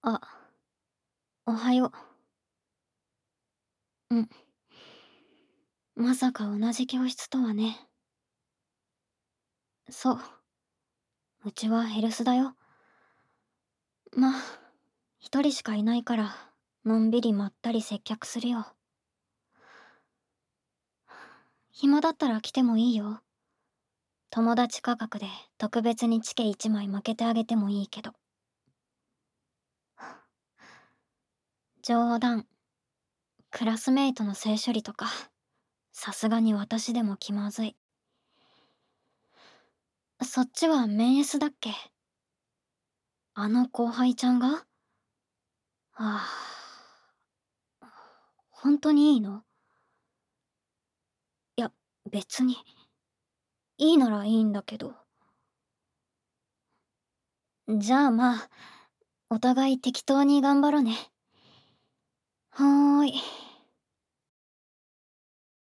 あ、おはよう。うん。まさか同じ教室とはね。そう。うちはヘルスだよ。まあ、一人しかいないから、のんびりまったり接客するよ。暇だったら来てもいいよ。友達価格で特別にチケ1枚負けてあげてもいいけど。冗談。クラスメイトの性処理とか、さすがに私でも気まずい。そっちはメンエスだっけ？あの後輩ちゃんが？ああ、本当にいいの？いや、別に。いいならいいんだけど。じゃあまあ、お互い適当に頑張ろうね。